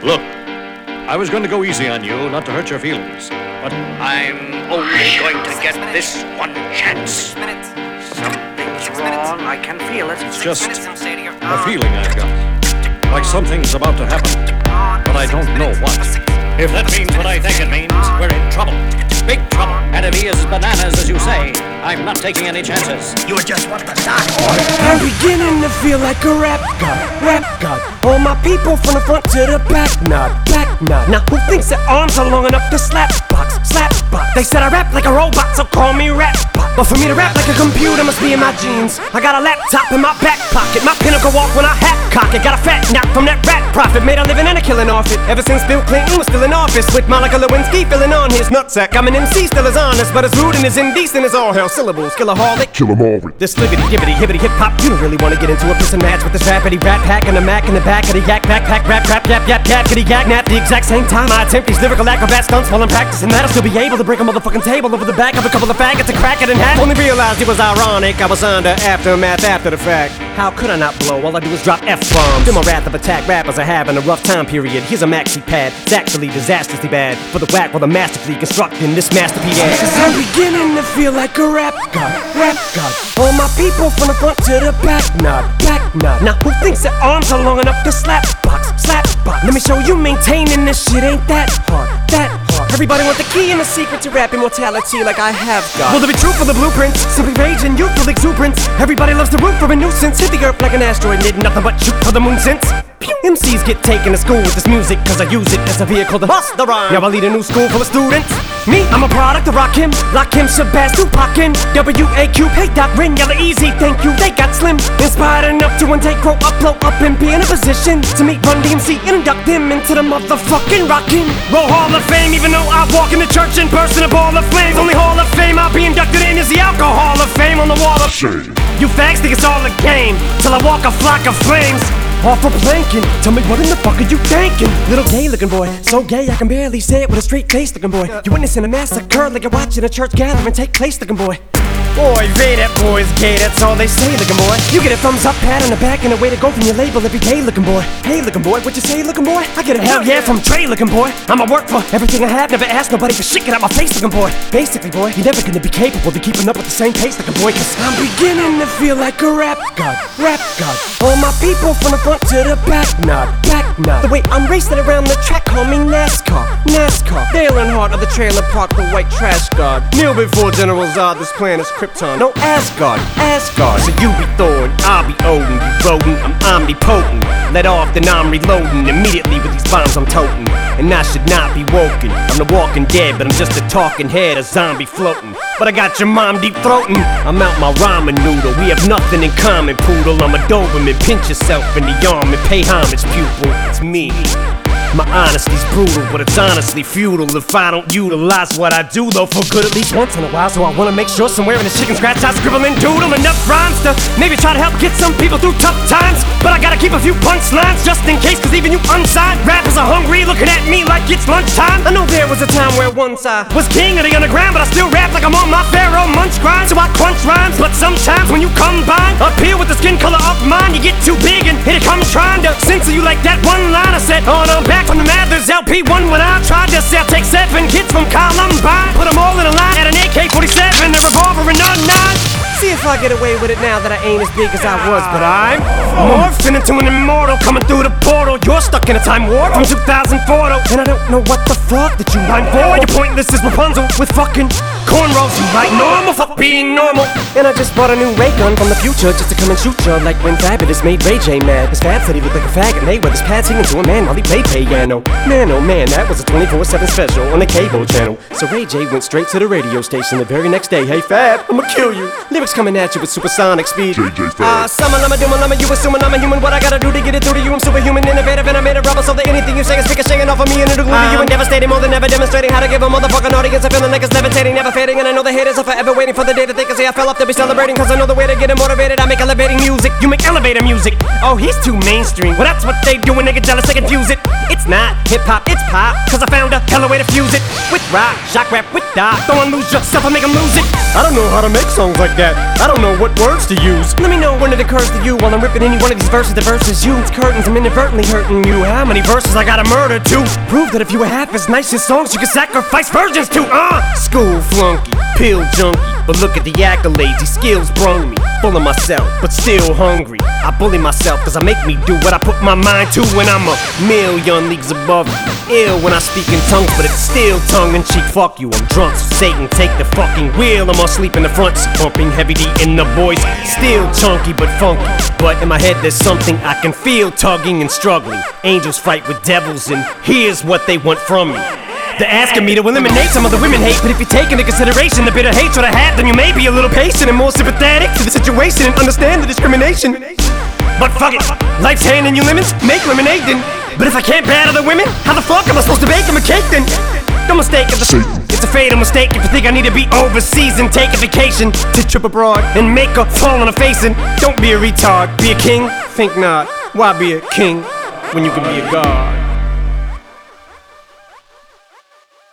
Look, I was going to go easy on you, not to hurt your feelings, but I'm only going to get this one chance. Something's wrong, I can feel it. It's just a feeling I've got. Like something's about to happen, but I don't know what. If that means what I think it means, we're in trouble. Big trouble. And if he is as bananas as you say, I'm not taking any chances. You just want the dark order. I'm beginning to feel like a rap god. All my people from the front to the back nod. Now who thinks their arms are long enough to slap box? They said I rap like a robot, so call me rap bot. But for me to rap like a computer must be in my genes. I got a laptop in my back pocket, my pinnacle walk when I hat cock it. Got a fat knock from that rat profit, made a living and a killing off it. Ever since Bill Clinton was still in office, with Monica Lewinsky filling on his nutsack. I'm an MC, still as honest, but as rude and as indecent as all hell. Syllables, killaholic, kill 'em all. This libbity, gibbity, hibbity, hip hop. You don't really wanna get into a piss and match with this rappity rat pack and a Mac in the back of the yak backpack, rap, yap, kitty yak, nap. The exact same time I attempt these lyrical acrobat stunts while I'm practicing that, I'll still be able to break a motherfucking table over the back of a couple of faggots and crack it in half. Only realized it was ironic, I was under aftermath after the fact. How could I not blow? All I do is drop F-bombs. Feel my wrath of attack rappers are having a rough time period. Here's a maxi pad, it's actually disastrously bad for the whack while the masterfully constructing this masterpiece. Cause I'm beginning to feel like a rap god. All my people from the front to the back nod. Now who thinks their arms are long enough to slap box? Let me show you maintaining this shit ain't that hard. Everybody want the key and the secret to rap immortality like I have got. Will there be truth for the blueprints? Simply rage and youthful exuberance. Everybody loves the root for a nuisance. Hit the earth like an asteroid, did nothing but shoot for the moon since. MCs get taken to school with this music, cause I use it as a vehicle to bust the rhyme. Now I lead a new school full of students. Me, I'm a product of Rakim, Lakim, Shabazz, Tupac, W.A.Q, hey Doc, Rin, Yella Easy, thank you, they got slim. Inspired enough to one day grow up, blow up, and be in a position to meet Run DMC and induct them into the motherfucking Rockin' Roll Hall of Fame. Even though I walk in the church and burst in a ball of flames, only Hall of Fame I'll be inducted in is the Alcohol of Fame on the wall of shame. You fags think it's all a game, till I walk a flock of flames off a planking. Tell me what in the fuck are you thinking? Little gay looking boy, so gay I can barely say it with a straight face looking boy. You witnessing a massacre like you're watching a church gathering take place looking boy. Boy, they that boy's gay, that's all they say looking boy. You get a thumbs up, pat on the back, and a way to go from your label every day looking boy. Hey looking boy, what you say looking boy? I get a hell yeah from Trey looking boy. I'ma work for everything I have, never ask nobody for shit, get out my face looking boy. Basically boy, you're never gonna be capable of keeping up with the same pace looking boy, cause I'm beginning to feel like a rap god. All my people from the front to the back nod. The way I'm racing around the track, call me NASCAR. Dale Earnhardt of the trailer park, the white trash god. Kneel before General Zod, this planet's Krypton. No Asgard. So you be Thor and I'll be Odin. You rodent, I'm omnipotent. Let off, then I'm reloading immediately with these bombs I'm toting. And I should not be woken. I'm the walking dead, but I'm just a talking head, a zombie floating. But I got your mom deep throating. I'm out my ramen noodle. We have nothing in common, poodle. I'm a Doberman. Pinch yourself in the arm and pay homage, pupil. It's me. My honesty's brutal, but it's honestly futile if I don't utilize what I do, though, for good at least once in a while. So I wanna make sure somewhere in the chicken scratch I scribble and doodle enough rhymes to maybe try to help get some people through tough times. But I gotta keep a few punchlines just in case, cause even you unsigned rappers are hungry, looking at me like it's lunchtime. I know there was a time where once I was king of the underground, but I still rap like I'm on my Pharaoh Munch grind. So I crunch rhymes, but sometimes when you combine up here with the skin color of mine, you get too big and here it comes trying to censor you like that one line I said. Oh no, back from the Mathers LP1 when I tried to sell. Take 7 kids from Columbine, put them all in a line at an AK-47, a revolver and a 9. See if I get away with it now that I ain't as big as I was, but I'm morphing into an immortal coming through the portal. You're stuck in a time warp from 2004 though, and I don't know what the fuck that you mind for. You're pointless as Rapunzel with fucking cornrows. You like normal, fuck being normal. And I just bought a new ray gun from the future just to come and shoot you, like when Fabulous made Ray J mad. His Fab said he looked like a faggot, and Mayweather's pad singing to a man while he played piano. Man, oh man, that was a 24/7 special on the cable channel. So Ray J went straight to the radio station the very next day. Hey Fab, I'ma kill you. Lyrics coming at you with supersonic speed. JJ Fab. Summer, lama, you assuming I'm a human. What I gotta do to get it through to you? I'm superhuman, innovative, and I made a rubber so that anything you say is ricochet hanging off of me and it'll glue to you and devastating. More than ever demonstrating how to give a motherfucking audience a feeling like it's levitating, never fading. And I know the haters are forever waiting for the day that they can say I fell off to be celebrating. Cause I know the way to get them motivated. I make elevating music, you make elevator music. Oh, he's too mainstream. Well, that's what they do when they get jealous, they confuse it. It's not hip-hop, it's pop. Cause I found a hella way to fuse it. With rock, shock rap, with dot. Don't wanna lose yourself, I make them lose it. I don't know how to make songs like that. I don't know what words to use. Let me know when it occurs to you while I'm ripping any one of these verses. The verses you, it's curtains, I'm inadvertently hurting you. How many verses I gotta murder to prove that if you were half as nice as songs you could sacrifice virgins to? School flunky, pill junkie, but look at the accolades, these skills brung me. Full of myself, but still hungry. I bully myself cause I make me do what I put my mind to. When I'm a million leagues above you. Ill when I speak in tongues, but it's still tongue-in-cheek. Fuck you, I'm drunk, so Satan take the fucking wheel. I'm asleep in the front seat, pumping heavy D in the boys. Still chunky but funky, but in my head there's something I can feel tugging and struggling. Angels fight with devils and here's what they want from me. They're asking me to eliminate some of the women hate. But if you take into consideration the bitter hatred I have, then you may be a little patient and more sympathetic to the situation and understand the discrimination. But fuck it, life's handing you lemons, make lemonade then. But if I can't battle the women, how the fuck am I supposed to bake them a cake then? No mistake, it's a fatal mistake if you think I need to be overseas and take a vacation to trip abroad and make a fall on a face. And don't be a retard, be a king? Think not, why be a king when you can be a god?